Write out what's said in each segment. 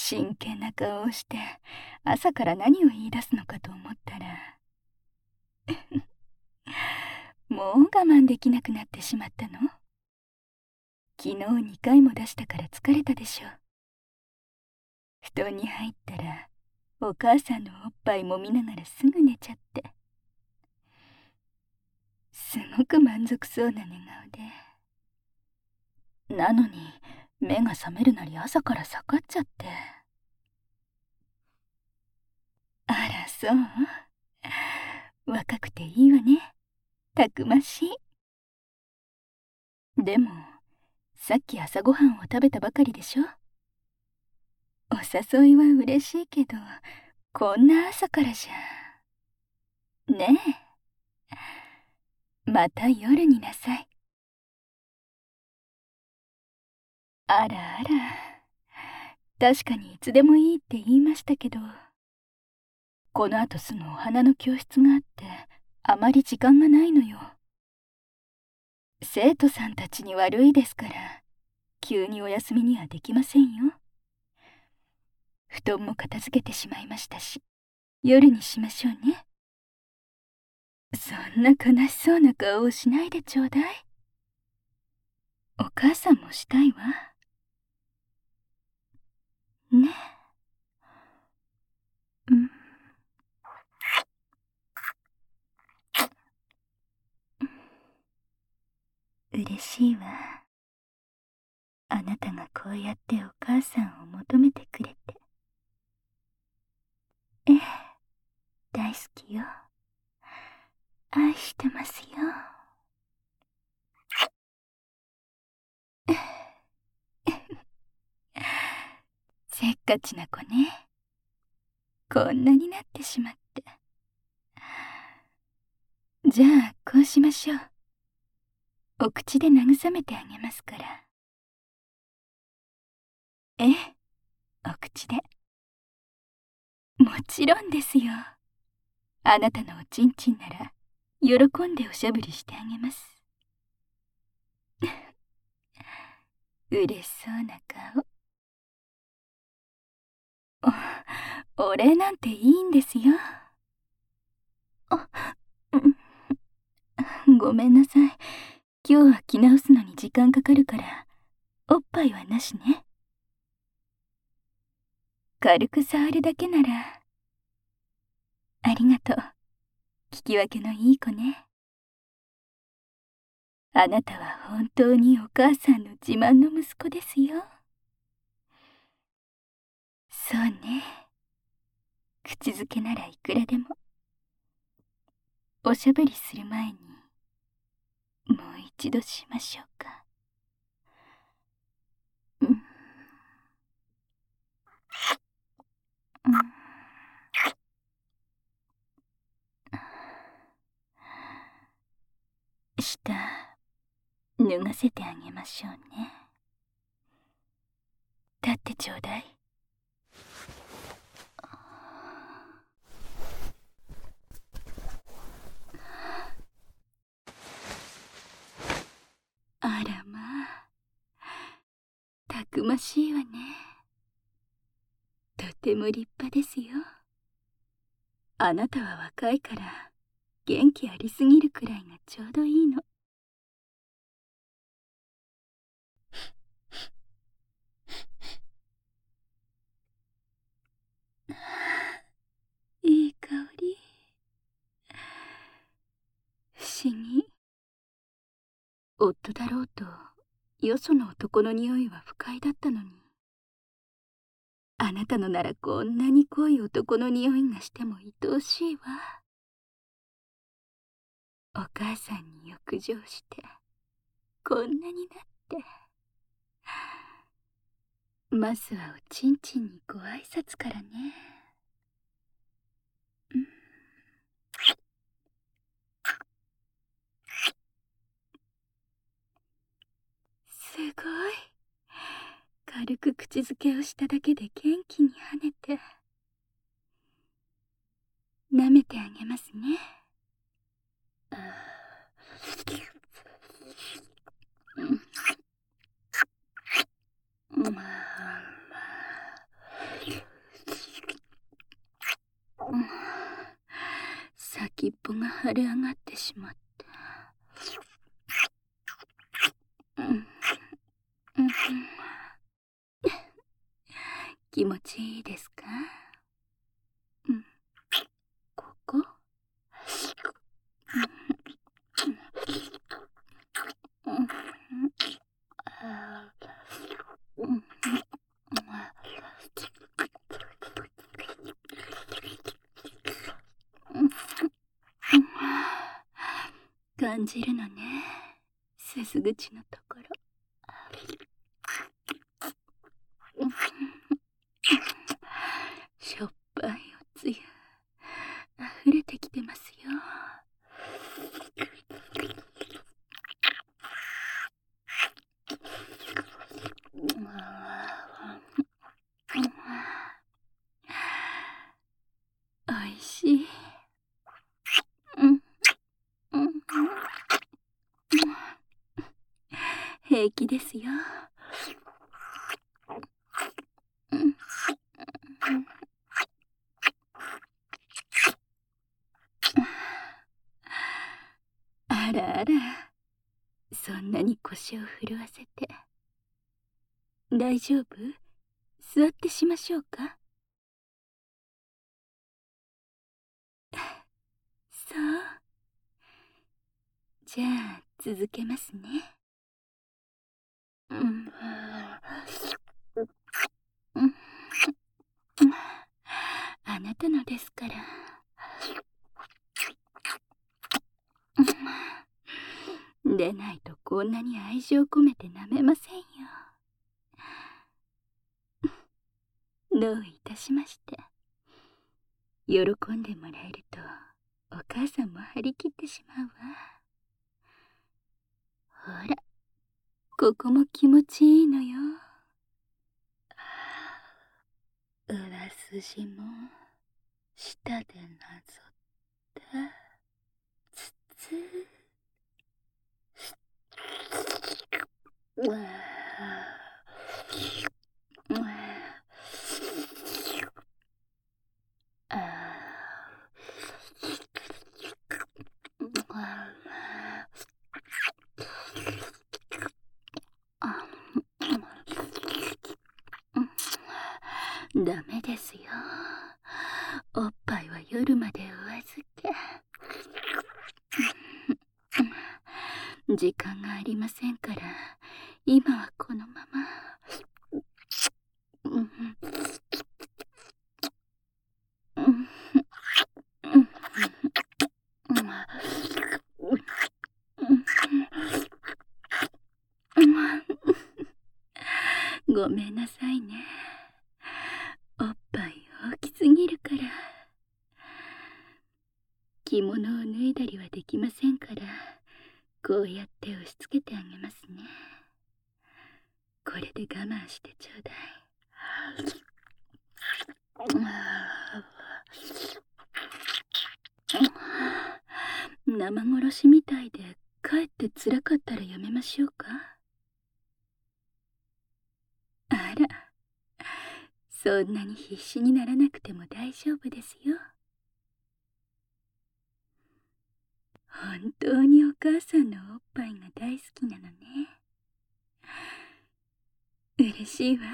真剣な顔をして朝から何を言い出すのかと思ったらもう我慢できなくなってしまったの。昨日2回も出したから疲れたでしょ。布団に入ったらお母さんのおっぱいも見ながらすぐ寝ちゃって、すごく満足そうな寝顔で、なのに目が覚めるなり朝から下がっちゃって。あら、そう。若くていいわね。たくましい。でもさっき朝ごはんを食べたばかりでしょ。お誘いは嬉しいけど、こんな朝からじゃ。ねえ、また夜になさい。あらあら、確かにいつでもいいって言いましたけど、この後すぐお花の教室があってあまり時間がないのよ。生徒さんたちに悪いですから、急にお休みにはできませんよ。布団も片付けてしまいましたし、夜にしましょうね。そんな悲しそうな顔をしないでちょうだい。お母さんもしたいわ。ね。うん。嬉しいわ。あなたがこうやってお母さんを求めてくれて。ええ、大好きよ。愛してますよ。せっかちな子ね。こんなになってしまって。じゃあこうしましょう。お口で慰めてあげますから。ええ、お口で。もちろんですよ。あなたのおちんちんなら喜んでおしゃぶりしてあげます。嬉しそうな顔。お礼なんていいんですよ。あ、ごめんなさい。今日は着直すのに時間かかるから、おっぱいはなしね。軽く触るだけなら。ありがとう。聞き分けのいい子ね。あなたは本当にお母さんの自慢の息子ですよ。そうね。口づけならいくらでも。おしゃべりする前にもう一度しましょうか。うん、うん、下脱がせてあげましょうね。立ってちょうだい。あらまあ、たくましいわね。とても立派ですよ。あなたは若いから元気ありすぎるくらいがちょうどいいの。いい香り。不思議。夫だろうとよその男の匂いは不快だったのに、あなたのならこんなに濃い男の匂いがしても愛おしいわ。お母さんに浴場してこんなになって、まずはおちんちんにご挨拶からね。うん、すごい。軽く口づけをしただけで元気に跳ねて。舐めてあげますね。 ぽが腫れ上がってしまって。気持ちいいですか？ここ？感じるのね、鈴口のところ。しょっぱいおつゆ溢れてきてますよ。おいしい。平気ですよ。あらあら、そんなに腰を震わせて。大丈夫？座ってしましょうか？そう。じゃあ続けますね。あなたのですから。でないとこんなに愛情込めて舐めませんよ。どういたしまして。喜んでもらえるとお母さんも張り切ってしまうわ。ほら、ここも気持ちいいのよ。裏筋も舌でなぞったつつ。ダメですよ。おっぱいは夜までお預け。時間がありませんから、今はこのまま。ごめんなさいね。おっぱい大きすぎるから。着物を脱いだりはできませんから、こうやって押し付けてあげますね。これで我慢してちょうだい。生殺しみたいでかえって辛かったらやめましょうか？あら、そんなに必死にならなくても大丈夫ですよ。本当にお母さんのおっぱいが大好きなのね。嬉しいわ。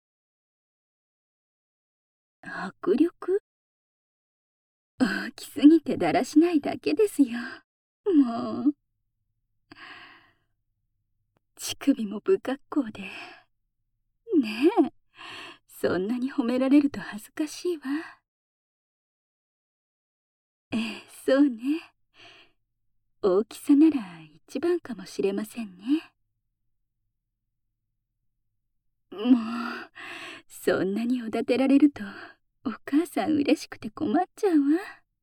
迫力？大きすぎてだらしないだけですよ。もう。乳首も不格好で。ねえ、そんなに褒められると恥ずかしいわ。ええ、そうね。大きさなら一番かもしれませんね。もう、そんなにおだてられるとお母さん嬉しくて困っちゃうわ。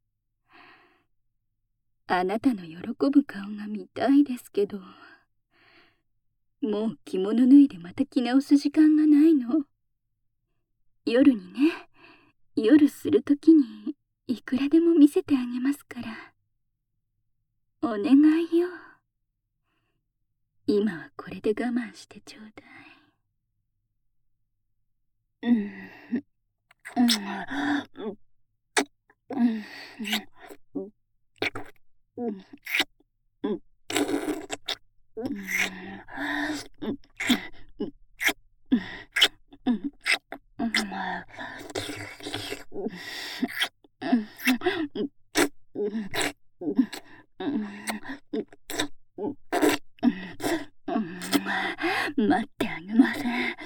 あなたの喜ぶ顔が見たいですけど、もう着物脱いでまた着直す時間がないの。夜にね、夜するときにいくらでも見せてあげますから。お願いよ。今はこれで我慢してちょうだい。 待ってあげません。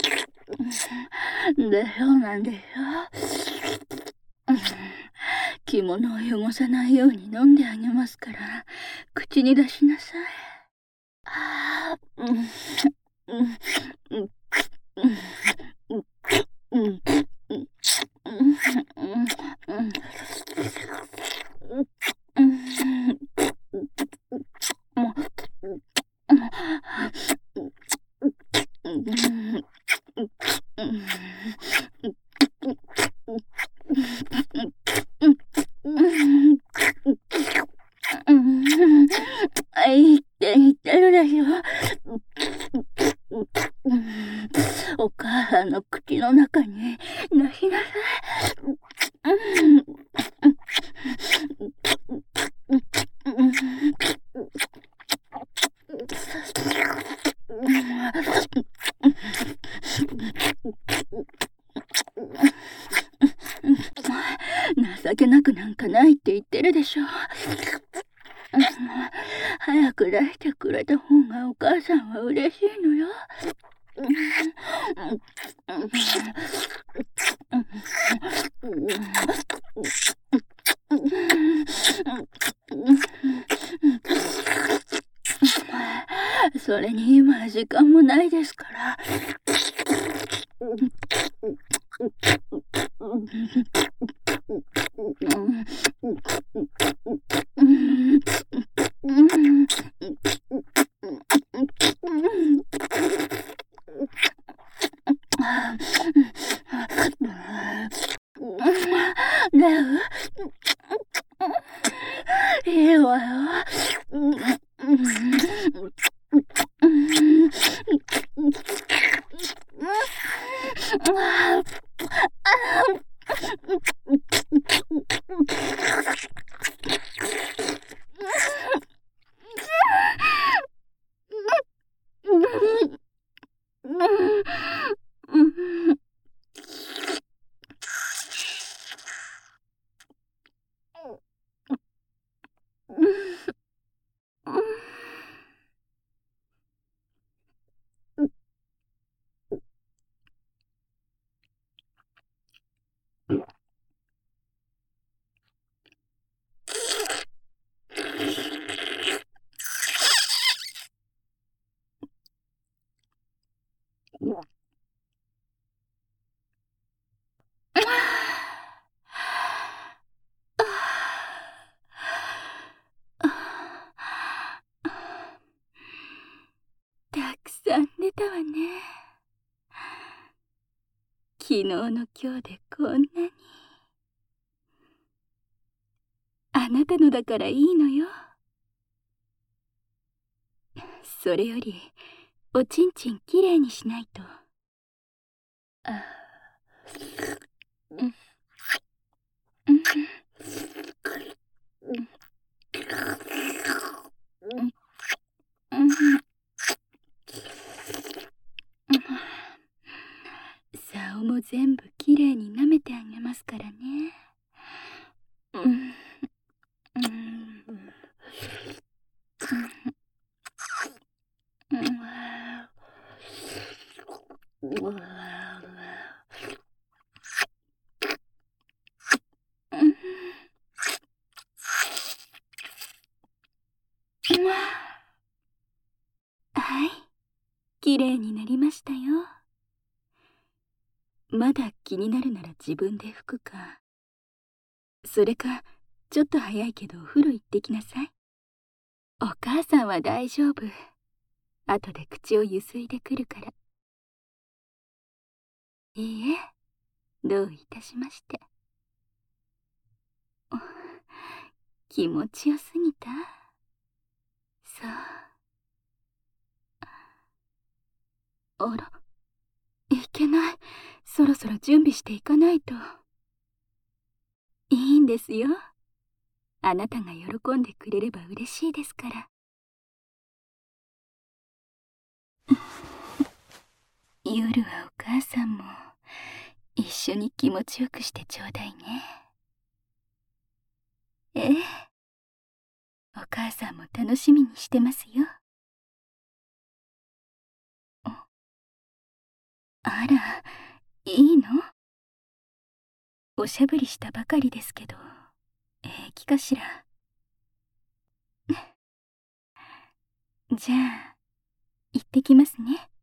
でしょうなんでしょう。着物を汚さないように飲んであげますから、口に出しなさい。言ってるでしょ。お母さんの口の中に出しなさい。情けなくなんかないって言ってるでしょ。早く出してくれた方がお母さんは嬉しいのよ。それに今は時間もないですから。いいわよ。たくさん出たわね。昨日の今日でこんなに。あなたのだからいいのよ。それよりおちんちんきれいにしないと。竿も全部きれいに舐めてあげますからね。はい、きれいになりましたよ。まだ気になるなら自分で拭くか。それか、ちょっと早いけどお風呂行ってきなさい。お母さんは大丈夫。後で口をゆすいでくるから。いいえ、どういたしまして。気持ちよすぎた？そう。あら、いけない。そろそろ準備していかないと。いいんですよ。 あなたが喜んでくれれば嬉しいですから。夜はお母さんも一緒に気持ちよくしてちょうだいね。ええ、お母さんも楽しみにしてますよ。あら、いいの？おしゃぶりしたばかりですけど、平気かしら。じゃあ、行ってきますね。